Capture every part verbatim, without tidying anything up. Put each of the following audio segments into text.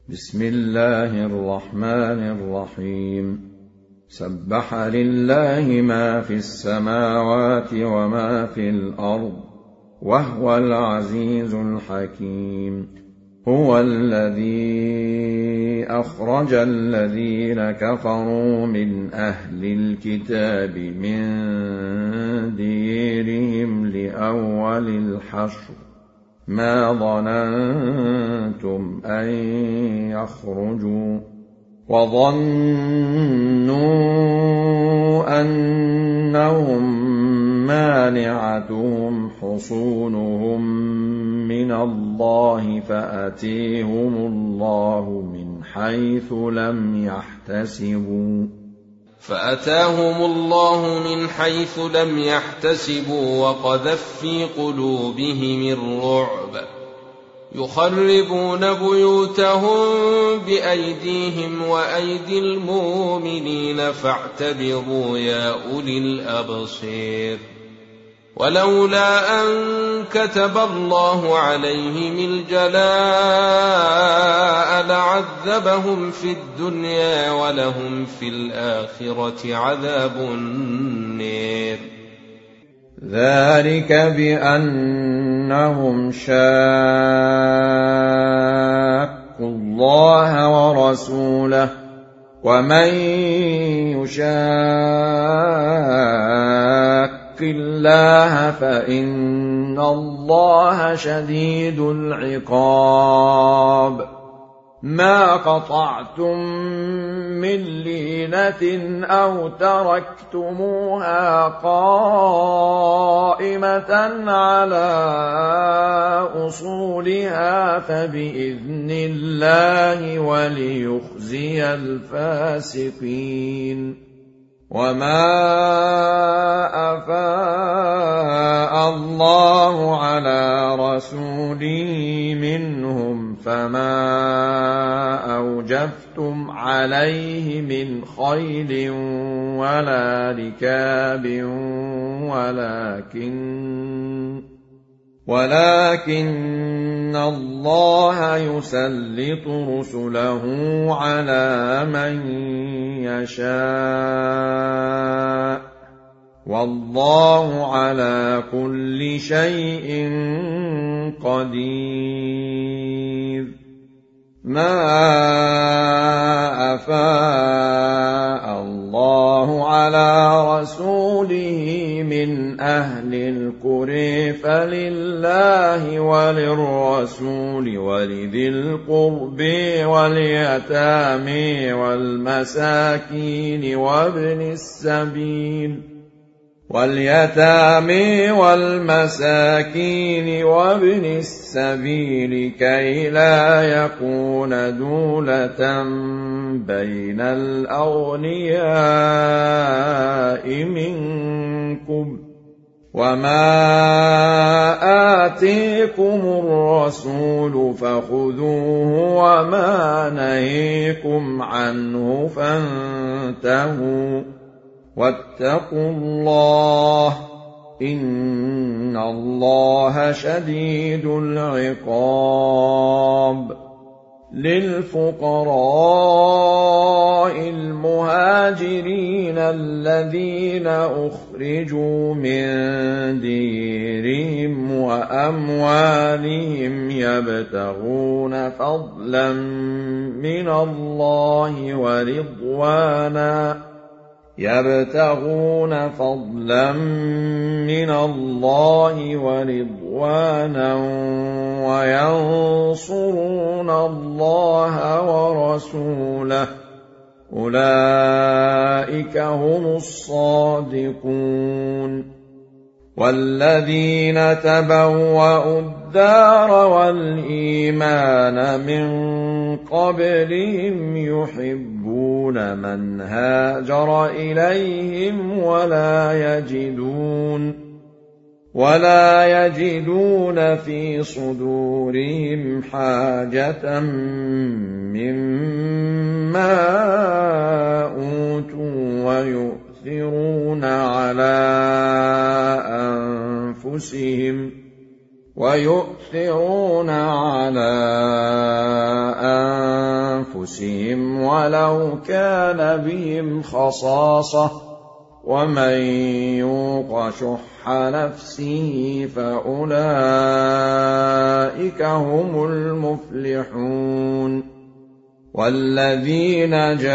بسم الله الرحمن الرحيم سبح لله ما في السماوات وما في الأرض وهو العزيز الحكيم هو الذي أخرج الذين كفروا من أهل الكتاب من ديرهم لأول الحشر ما ظننتم أن يخرجوا وظنوا أنهم مانعتهم حصونهم من الله فأتيهم الله من حيث لم يحتسبوا فأتاهم الله من حيث لم يحتسبوا وقذف في قلوبهم الرعب يخربون بيوتهم بأيديهم وأيدي المؤمنين فاعتبروا يا أولي الأبصير ولولا أن كتب الله عليهم الجلاء لعذبهم في الدنيا ولهم في الآخرة عذاب النار ذلك بأنهم شاقوا الله ورسوله ومن يشاق الله فإن الله شديد العقاب ما قطعتم من لينة أو تركتموها قائمة على أصولها فبإذن الله وليخزي الفاسقين وما أفاء الله على رسوله منهم فما أوجفتم عليه من خيل ولا ركاب ولكن ولكن الله يسلط رسله على من يشاء والله على كل شيء قدير ما أفاء الله على رسوله من أهل القرى فلله وللرسول ولذي القرب واليتامى والمساكين وابن السبيل واليتامى والمساكين وابن السبيل كي لا يكون دولة بين الأغنياء منكم وما آتيكم الرسول فخذوه وما نهيكم عنه فانتهوا واتقوا الله إن الله شديد العقاب للفقراء المهاجرين الذين أخرجوا من ديرهم وأموالهم يبتغون فضلا من الله ورضوانا يبتغون فضلا من الله ورضوانا وينصرون الله ورسوله أولئك هم الصادقون والذين تبوأوا الدار والإيمان من قبلهم يحبون من هاجر إليهم ولا يجدون ولا يجدون في صدورهم حاجة مما أوتوا ويؤثرون على أنفسهم ويؤثرون على ولو كان بهم خصاصة ومن يوق شح نفسه فأولئك هم المفلحون والذين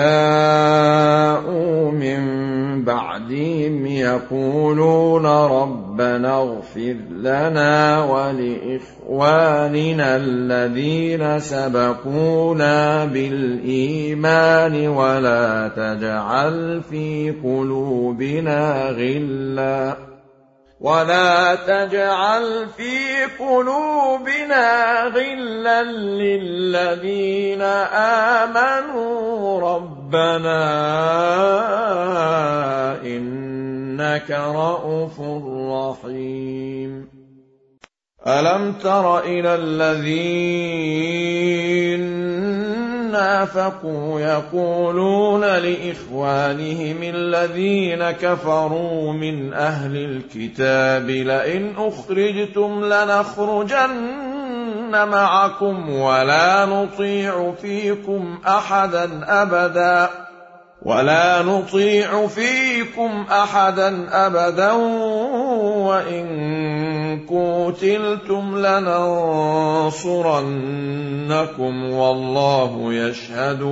جاءوا من بعدهم يقولون ربنا اغفر لنا ولإخواننا الذين سبقونا بالإيمان ولا تجعل في قلوبنا غلا ولا تجعل في قلوبنا غلا للذين آمنوا ربنا إنك رءوف رحيم ألم تر إلى الذين نافقوا يقولون لإخوانهم الذين كفروا من أهل الكتاب لئن أخرجتم لنخرجن معكم ولا نطيع فيكم أحدا أبدا ولا نطيع فيكم أحدا أبدا وإن قوتلتم لننصرنكم والله يشهد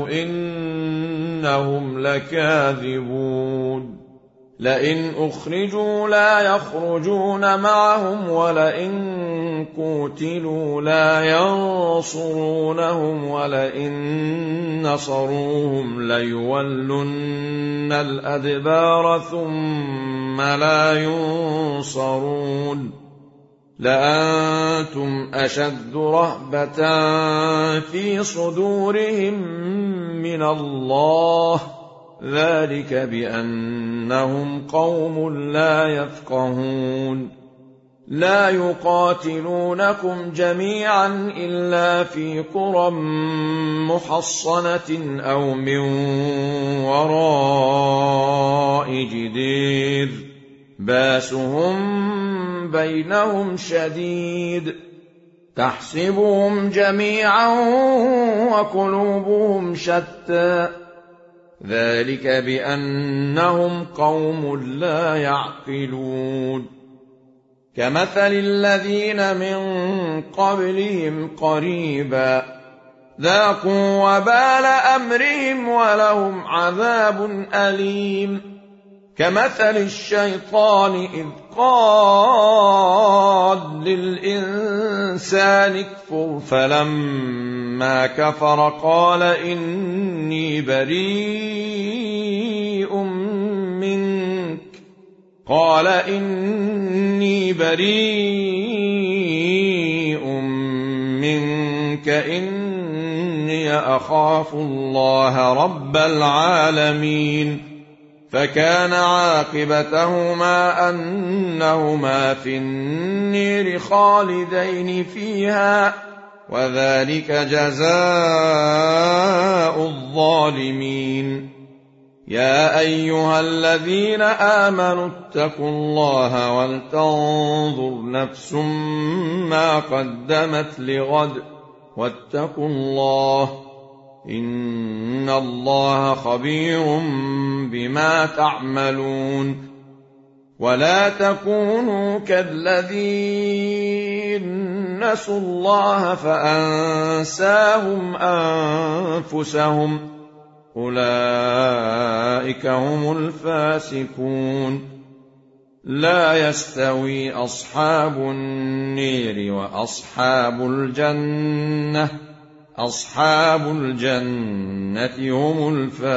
إنهم لكاذبون لئن أخرجوا لا يخرجون معهم ولئن قوتلوا لا ينصرونهم ولئن نصروهم ليولن الأدبار ثم لا ينصرون لأنتم أشد رهبة في صدورهم من الله ذلك بأنهم قوم لا يفقهون لا يقاتلونكم جميعا إلا في قرى محصنة أو من وراء جدير باسهم بينهم شديد تحسبهم جميعا وقلوبهم شتى ذلك بأنهم قوم لا يعقلون كمثل الذين من قبلهم قريبا ذاقوا وبال أمرهم ولهم عذاب أليم كمثل الشيطان إذ قال للإنسان اكفر فلما كفر قال إني بريء منك قال إني بريء منك إني أخاف الله رب العالمين فكان عاقبتهما أنهما في النير خالدين فيها وذلك جزاء الظالمين يا أيها الذين آمنوا اتقوا الله ولتنظر نفس ما قدمت لغد واتقوا الله إن الله خبير بما تعملون ولا تكونوا كالذين نسوا الله فأنساهم أنفسهم أولئك هم الفاسقون لا يستوي أصحاب النير وأصحاب الجنة أصحاب الجنة هم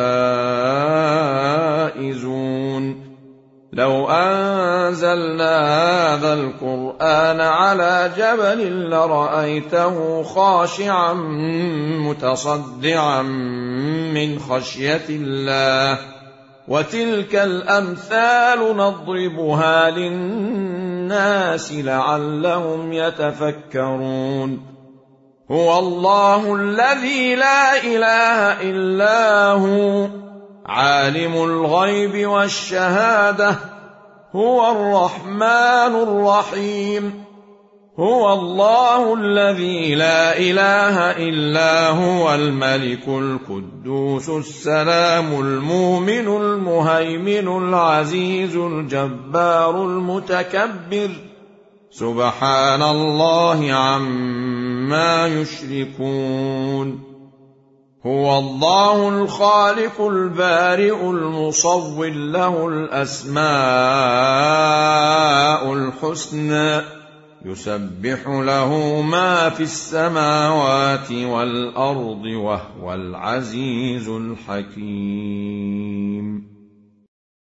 الفائزون لو أنزلنا هذا القرآن على جبل لرأيته خاشعا متصدعا من خشية الله وتلك الأمثال نضربها للناس لعلهم يتفكرون هو الله الذي لا إله إلا هو عالم الغيب والشهادة هو الرحمن الرحيم هو الله الذي لا إله إلا هو الملك القدوس السلام المؤمن المهيمن العزيز الجبار المتكبر سبحان الله عما يشركون هو الله الخالق البارئ المصور له الأسماء الحسنى يسبح له ما في السماوات والأرض وهو العزيز الحكيم